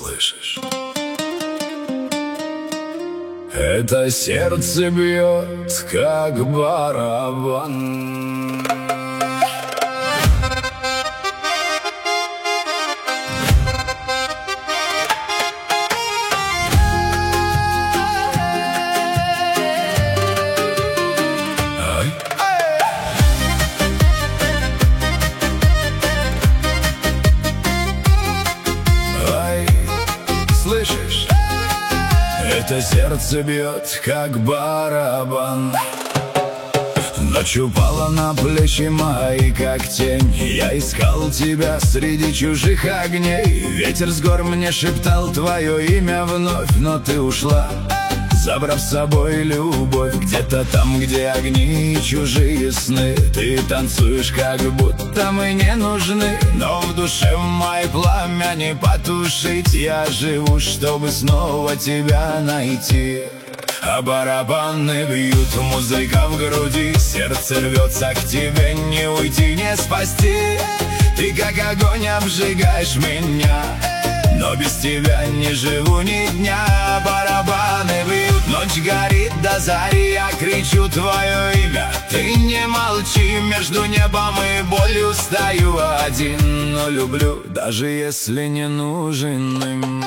слышишь? Это сердце бьет, как барабан. Слышишь? Это сердце бьет, как барабан. Ночь упала на плечи мои, как тень. Я искал тебя среди чужих огней. Ветер с гор мне шептал твое имя вновь, но ты ушла, забрав с собой любовь. Где-то там, где огни и чужие сны, ты танцуешь, как будто мы не нужны. Но в душе моей пламя не потушить. Я живу, чтобы снова тебя найти. А барабаны бьют, музыка в груди, сердце рвется к тебе, не уйти, не спасти. Ты как огонь обжигаешь меня, но без тебя не живу ни дня. Барабаны бьют, ночь горит до зари, я кричу твое имя. Ты не молчи, между небом и болью стою один. Но люблю, даже если не нужен им.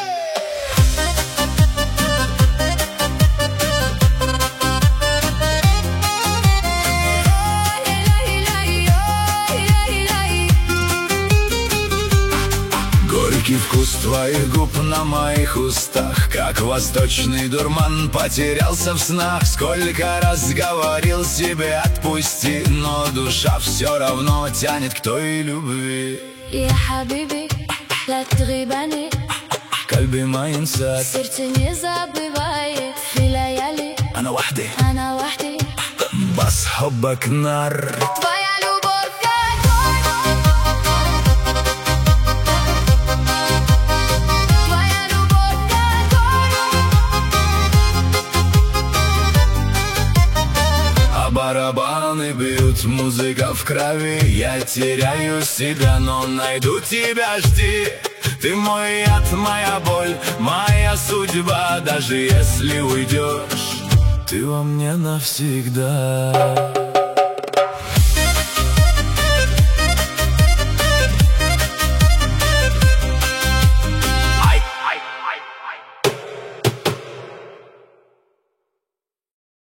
Горький вкус твоих губ на моих устах, как восточный дурман, потерялся в снах. Сколько раз говорил себе отпусти, но душа все равно тянет к той любви. Я хабиби, لا تغيبني, قلبي ما ينساك, сердце не забывает. في ليالي أنا وحدي أنا وحدي, بس حبك نار. твоя любовь как твоя любовь как. А барабаны бьют, музыка в крови. Я теряю себя, но найду тебя, жди. Ты мой яд, моя боль, моя судьба. Даже если уйдешь, ты во мне навсегда.